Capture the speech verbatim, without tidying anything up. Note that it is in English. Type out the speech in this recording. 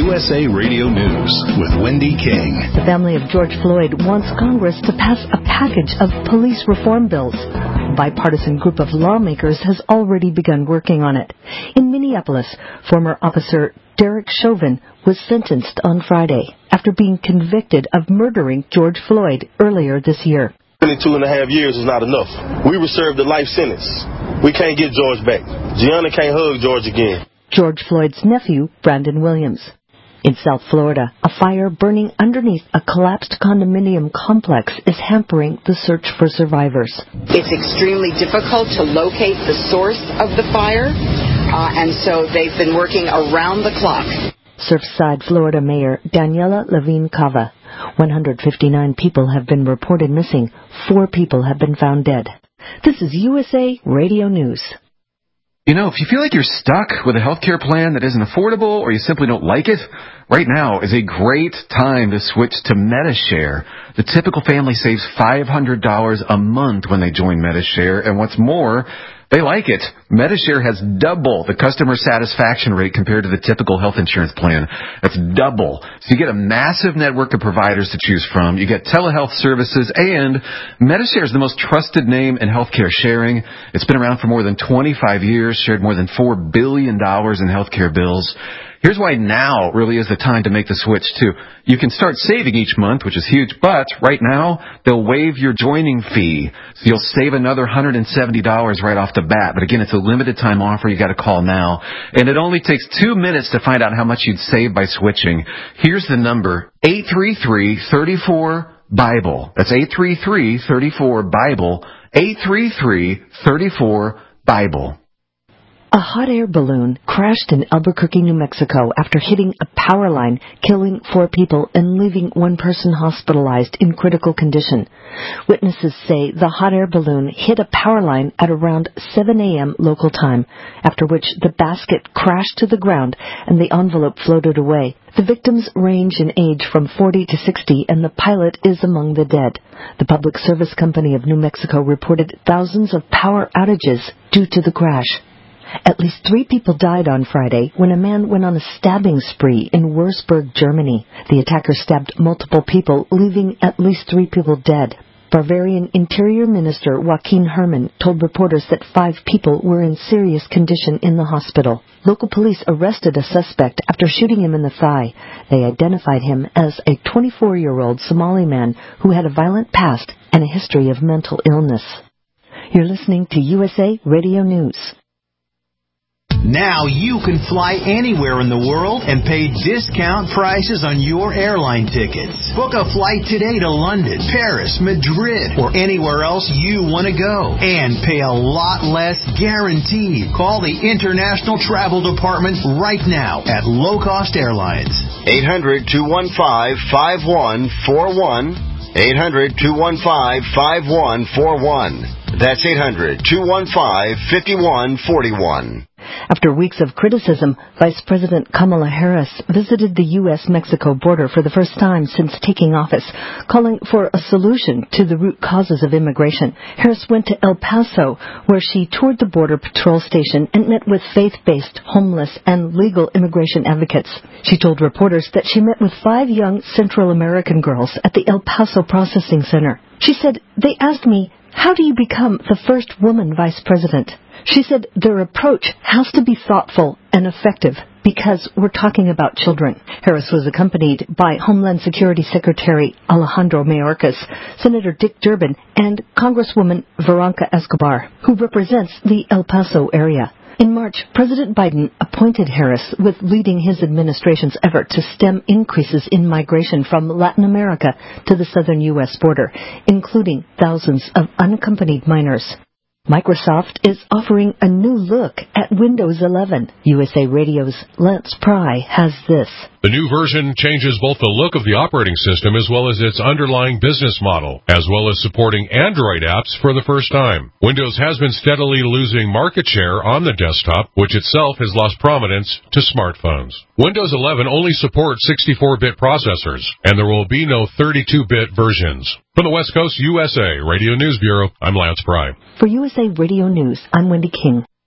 U S A Radio News with Wendy King. The family of George Floyd wants Congress to pass a package of police reform bills. A bipartisan group of lawmakers has already begun working on it. In Minneapolis, former officer Derek Chauvin was sentenced on Friday after being convicted of murdering George Floyd earlier this year. twenty-two and a half years is not enough. We were served a life sentence. We can't get George back. Gianna can't hug George again. George Floyd's nephew, Brandon Williams. In South Florida, a fire burning underneath a collapsed condominium complex is hampering the search for survivors. It's extremely difficult to locate the source of the fire, uh, and so they've been working around the clock. Surfside, Florida Mayor Daniela Levine Cava. one hundred fifty-nine people have been reported missing. Four people have been found dead. This is U S A Radio News. You know, if you feel like you're stuck with a healthcare plan that isn't affordable or you simply don't like it, right now is a great time to switch to MediShare. The typical family saves five hundred dollars a month when they join MediShare, and what's more, they like it. MediShare has double the customer satisfaction rate compared to the typical health insurance plan. That's double. So you get a massive network of providers to choose from. You get telehealth services, and MediShare is the most trusted name in healthcare sharing. It's been around for more than twenty-five years, shared more than four billion dollars in healthcare bills. Here's why now really is the time to make the switch, too. You can start saving each month, which is huge, but right now they'll waive your joining fee. So you'll save another one hundred seventy dollars right off the bat. But again, it's a limited time offer. You got to call now. And it only takes two minutes to find out how much you'd save by switching. Here's the number, eight three three, three four, BIBLE. That's eight three three, three four, BIBLE, eight three three, three four, BIBLE. A hot air balloon crashed in Albuquerque, New Mexico after hitting a power line, killing four people and leaving one person hospitalized in critical condition. Witnesses say the hot air balloon hit a power line at around seven a.m. local time, after which the basket crashed to the ground and the envelope floated away. The victims range in age from forty to sixty, and the pilot is among the dead. The Public Service Company of New Mexico reported thousands of power outages due to the crash. At least three people died on Friday when a man went on a stabbing spree in Würzburg, Germany. The attacker stabbed multiple people, leaving at least three people dead. Bavarian Interior Minister Joachim Herrmann told reporters that five people were in serious condition in the hospital. Local police arrested a suspect after shooting him in the thigh. They identified him as a twenty-four-year-old Somali man who had a violent past and a history of mental illness. You're listening to U S A Radio News. Now you can fly anywhere in the world and pay discount prices on your airline tickets. Book a flight today to London, Paris, Madrid, or anywhere else you want to go. And pay a lot less guaranteed. Call the International Travel Department right now at Low Cost Airlines. eight hundred, two one five, five one four one. eight hundred, two one five, five one four one. That's eight hundred, two one five, five one four one. After weeks of criticism, Vice President Kamala Harris visited the U S Mexico border for the first time since taking office, calling for a solution to the root causes of immigration. Harris went to El Paso, where she toured the Border Patrol station and met with faith-based, homeless, and legal immigration advocates. She told reporters that she met with five young Central American girls at the El Paso Processing Center. She said, "They asked me, how do you become the first woman vice president?" She said their approach has to be thoughtful and effective because we're talking about children. Harris was accompanied by Homeland Security Secretary Alejandro Mayorkas, Senator Dick Durbin, and Congresswoman Veronica Escobar, who represents the El Paso area. In March, President Biden appointed Harris with leading his administration's effort to stem increases in migration from Latin America to the southern U S border, including thousands of unaccompanied minors. Microsoft is offering a new look at Windows eleven. U S A Radio's Lance Pry has this. The new version changes both the look of the operating system as well as its underlying business model, as well as supporting Android apps for the first time. Windows has been steadily losing market share on the desktop, which itself has lost prominence to smartphones. Windows eleven only supports sixty-four bit processors, and there will be no thirty-two bit versions. From the West Coast U S A Radio News Bureau, I'm Lance Pry. For U S A Radio News, I'm Wendy King.